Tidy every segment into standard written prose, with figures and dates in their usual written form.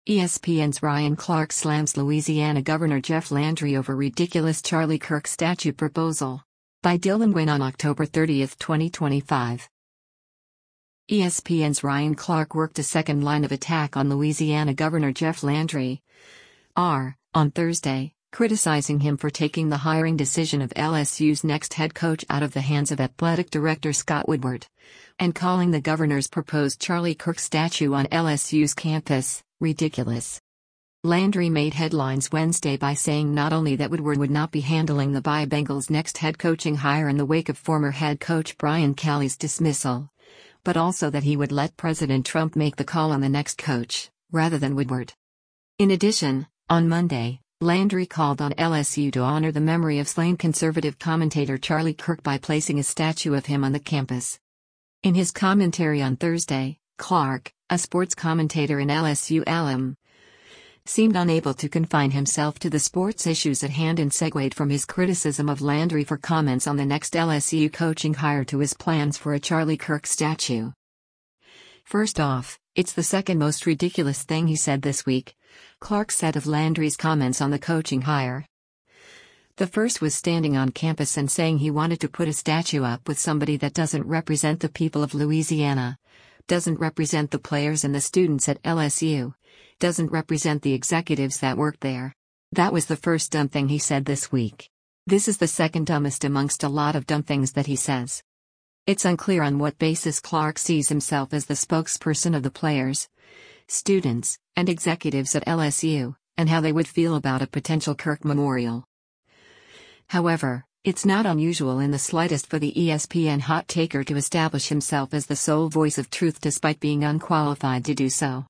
ESPN's Ryan Clark slams Louisiana Governor Jeff Landry over ridiculous Charlie Kirk statue proposal. By Dylan Wynn on October 30, 2025. ESPN's Ryan Clark worked a second line of attack on Louisiana Governor Jeff Landry on Thursday, criticizing him for taking the hiring decision of LSU's next head coach out of the hands of athletic director Scott Woodward, and calling the governor's proposed Charlie Kirk statue on LSU's campus ridiculous. Landry made headlines Wednesday by saying not only that Woodward would not be handling the Bengals' next head coaching hire in the wake of former head coach Brian Kelly's dismissal, but also that he would let President Trump make the call on the next coach, rather than Woodward. In addition, on Monday, Landry called on LSU to honor the memory of slain conservative commentator Charlie Kirk by placing a statue of him on the campus. In his commentary on Thursday, Clark, a sports commentator and LSU alum, seemed unable to confine himself to the sports issues at hand and segued from his criticism of Landry for comments on the next LSU coaching hire to his plans for a Charlie Kirk statue. First off, it's the second most ridiculous thing he said this week, Clark said of Landry's comments on the coaching hire. The first was standing on campus and saying he wanted to put a statue up with somebody that doesn't represent the people of Louisiana, doesn't represent the players and the students at LSU, doesn't represent the executives that work there. That was the first dumb thing he said this week. This is the second dumbest amongst a lot of dumb things that he says. It's unclear on what basis Clark sees himself as the spokesperson of the players, students, and executives at LSU, and how they would feel about a potential Kirk memorial. However, it's not unusual in the slightest for the ESPN hot taker to establish himself as the sole voice of truth despite being unqualified to do so.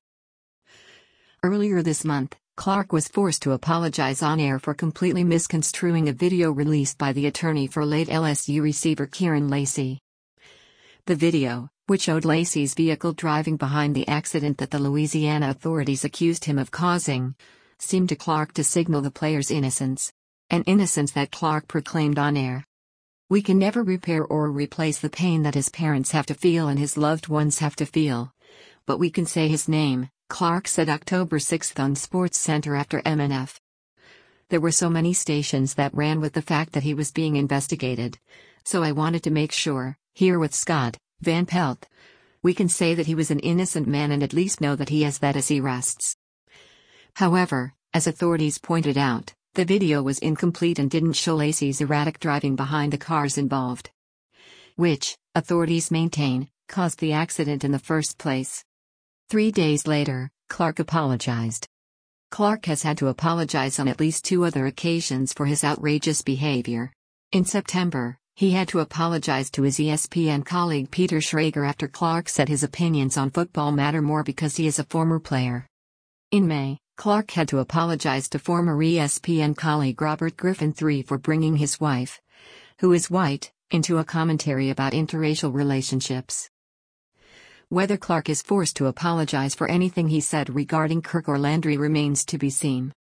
Earlier this month, Clark was forced to apologize on air for completely misconstruing a video released by the attorney for late LSU receiver Kieran Lacy. The video, which showed Lacy's vehicle driving behind the accident that the Louisiana authorities accused him of causing, seemed to Clark to signal the player's innocence. An innocence that Clark proclaimed on air. "We can never repair or replace the pain that his parents have to feel and his loved ones have to feel. But we can say his name," Clark said October 6 on SportsCenter after MNF. "There were so many stations that ran with the fact that he was being investigated. So I wanted to make sure, here with Scott Van Pelt, we can say that he was an innocent man and at least know that he has that as he rests." However, as authorities pointed out, the video was incomplete and didn't show Lacy's erratic driving behind the cars involved, which, authorities maintain, caused the accident in the first place. 3 days later, Clark apologized. Clark has had to apologize on at least 2 other occasions for his outrageous behavior. In September, he had to apologize to his ESPN colleague Peter Schrager after Clark said his opinions on football matter more because he is a former player. In May, Clark had to apologize to former ESPN colleague Robert Griffin III for bringing his wife, who is white, into a commentary about interracial relationships. Whether Clark is forced to apologize for anything he said regarding Kirk or Landry remains to be seen.